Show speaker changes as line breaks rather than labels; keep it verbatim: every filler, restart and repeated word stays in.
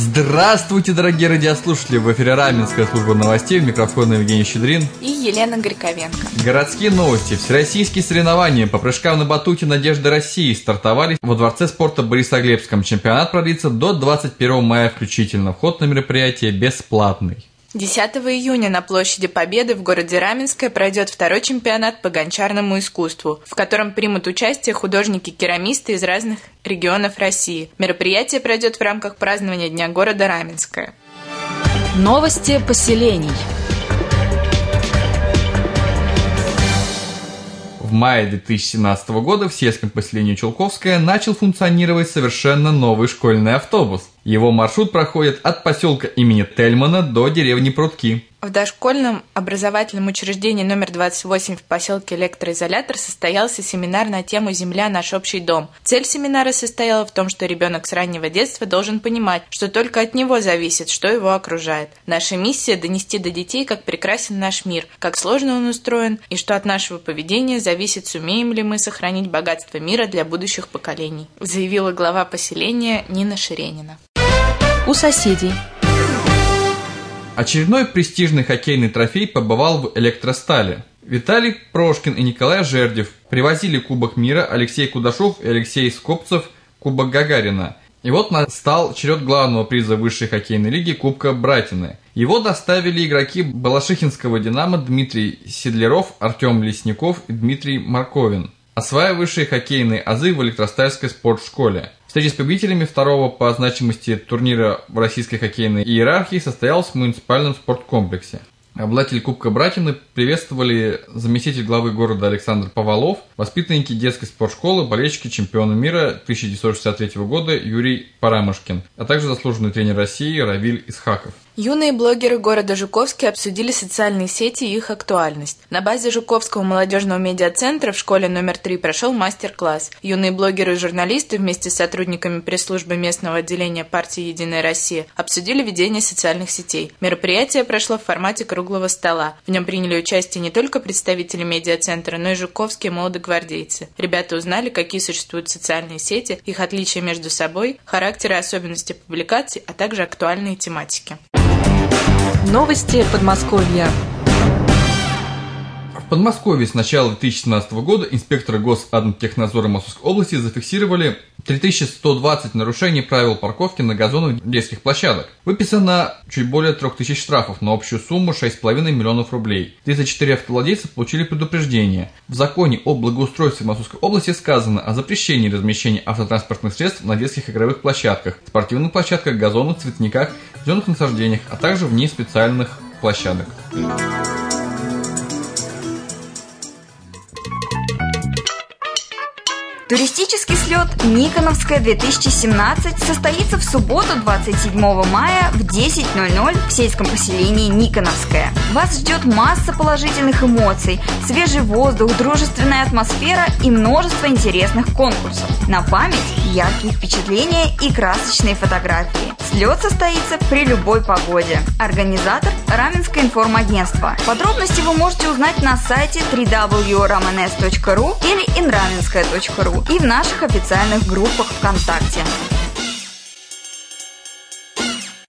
Здравствуйте, дорогие радиослушатели! В эфире Раменская служба новостей, у микрофона Евгений Щедрин
и Елена Горьковенко.
Городские новости. Всероссийские соревнования по прыжкам на батуте «Надежда России» стартовали во Дворце спорта Борисоглебском. Чемпионат продлится до двадцать первого мая включительно. Вход на мероприятие бесплатный.
десятого июня на площади Победы в городе Раменское пройдет второй чемпионат по гончарному искусству, в котором примут участие художники-керамисты из разных регионов России. Мероприятие пройдет в рамках празднования Дня города Раменское.
Новости поселений.
В мае две тысячи семнадцатого года в сельском поселении Чулковское начал функционировать совершенно новый школьный автобус. Его маршрут проходит от поселка имени Тельмана до деревни Прудки.
В дошкольном образовательном учреждении номер двадцать восемь в поселке Электроизолятор состоялся семинар на тему «Земля – наш общий дом». Цель семинара состояла в том, что ребенок с раннего детства должен понимать, что только от него зависит, что его окружает. Наша миссия – донести до детей, как прекрасен наш мир, как сложно он устроен, и что от нашего поведения зависит, сумеем ли мы сохранить богатство мира для будущих поколений, заявила глава поселения Нина Ширенина.
У соседей.
Очередной престижный хоккейный трофей побывал в Электростале. Виталий Прошкин и Николай Жердев привозили Кубок мира, Алексей Кудашов и Алексей Скопцев Кубок Гагарина. И вот настал черед главного приза высшей хоккейной лиги Кубка Братины. Его доставили игроки Балашихинского «Динамо» Дмитрий Седляров, Артем Лесников и Дмитрий Марковин, осваивавшие хоккейные азы в Электростальской спортшколе. Встреча с победителями второго по значимости турнира в российской хоккейной иерархии состоялась в муниципальном спорткомплексе. Обладатели Кубка Братины приветствовали заместитель главы города Александр Повалов, воспитанники детской спортшколы, болельщики чемпиона мира тысяча девятьсот шестьдесят третьего года Юрий Парамышкин, а также заслуженный тренер России Равиль Исхаков.
Юные блогеры города Жуковский обсудили социальные сети и их актуальность. На базе Жуковского молодежного медиацентра в школе номер три прошел мастер-класс. Юные блогеры и журналисты вместе с сотрудниками пресс-службы местного отделения партии «Единая Россия» обсудили ведение социальных сетей. Мероприятие прошло в формате круглого стола. В нем приняли участие не только представители медиацентра, но и жуковские молодогвардейцы. Ребята узнали, какие существуют социальные сети, их отличия между собой, характер и особенности публикаций, а также актуальные тематики.
Новости Подмосковья.
В Подмосковье с начала две тысячи семнадцатого года инспекторы Госадмтехнадзора Московской области зафиксировали три тысячи сто двадцать нарушений правил парковки на газонах детских площадок. Выписано чуть более трех тысяч штрафов на общую сумму шесть с половиной миллионов рублей. тридцать четыре автовладельца получили предупреждение. В законе о благоустройстве Московской области сказано о запрещении размещения автотранспортных средств на детских игровых площадках, спортивных площадках, газонах, цветниках, зеленых насаждениях, а также вне специальных площадок.
Туристический слет «Никоновская две тысячи семнадцать» состоится в субботу двадцать седьмого мая в десять ноль ноль в сельском поселении Никоновская. Вас ждет масса положительных эмоций, свежий воздух, дружественная атмосфера и множество интересных конкурсов. На память яркие впечатления и красочные фотографии. Слет состоится при любой погоде. Организатор – Раменское информагентство. Подробности вы можете узнать на сайте дабл ю дабл ю дабл ю точка рамэнс точка ру или инраменская точка ру и в наших официальных группах ВКонтакте.